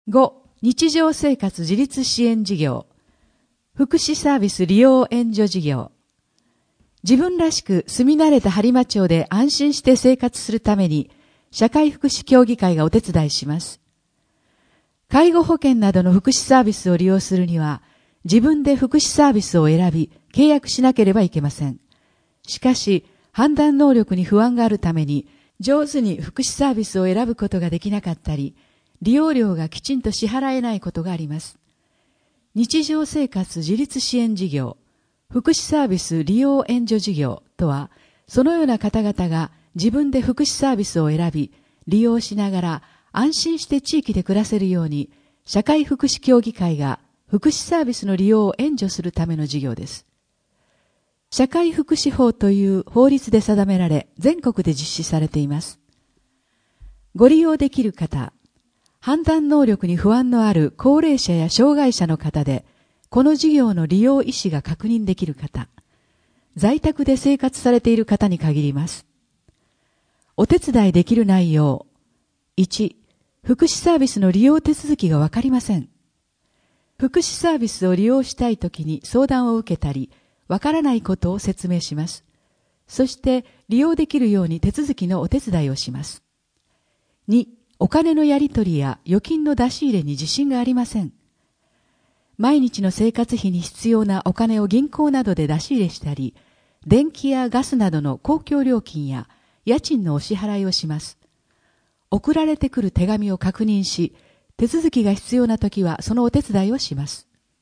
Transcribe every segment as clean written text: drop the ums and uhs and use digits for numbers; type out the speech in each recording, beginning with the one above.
5、日常生活自立支援事業。福祉サービス利用援助事業。自分らしく住み慣れた播磨町で安心して生活するために、社会福祉協議会がお手伝いします。介護保険などの福祉サービスを利用するには、自分で福祉サービスを選び、契約しなければいけません。しかし、判断能力に不安があるために、上手に福祉サービスを選ぶことができなかったり、利用料がきちんと支払えないことがあります。日常生活自立支援事業、福祉サービス利用援助事業とは、そのような方々が自分で福祉サービスを選び、利用しながら安心して地域で暮らせるように、社会福祉協議会が福祉サービスの利用を援助するための事業です。社会福祉法という法律で定められ、全国で実施されています。ご利用できる方、判断能力に不安のある高齢者や障害者の方で、この事業の利用意思が確認できる方、在宅で生活されている方に限ります。お手伝いできる内容。1、福祉サービスの利用手続きがわかりません。福祉サービスを利用したいときに相談を受けたり、わからないことを説明します。そして利用できるように手続きのお手伝いをします。2、お金のやり取りや預金の出し入れに自信がありません。毎日の生活費に必要なお金を銀行などで出し入れしたり、電気やガスなどの公共料金や家賃のお支払いをします。送られてくる手紙を確認し、手続きが必要なときはそのお手伝いをします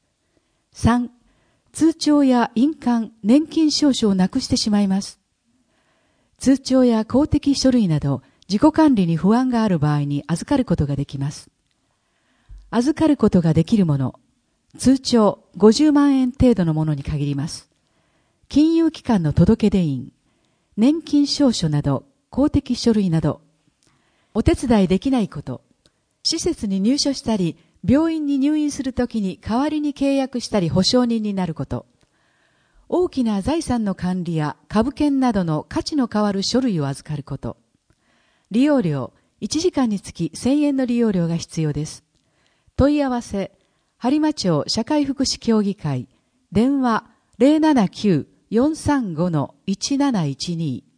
。3、通帳や印鑑、年金証書をなくしてしまいます。通帳や公的書類など自己管理に不安がある場合に預かることができます。預かることができるもの、通帳50万円程度のものに限ります。金融機関の届出印、年金証書など公的書類など、お手伝いできないこと、施設に入所したり、病院に入院するときに代わりに契約したり保証人になること、大きな財産の管理や株券などの価値の変わる書類を預かること、利用料、1時間につき1000円の利用料が必要です。問い合わせ、播磨町社会福祉協議会、電話 079-435-1712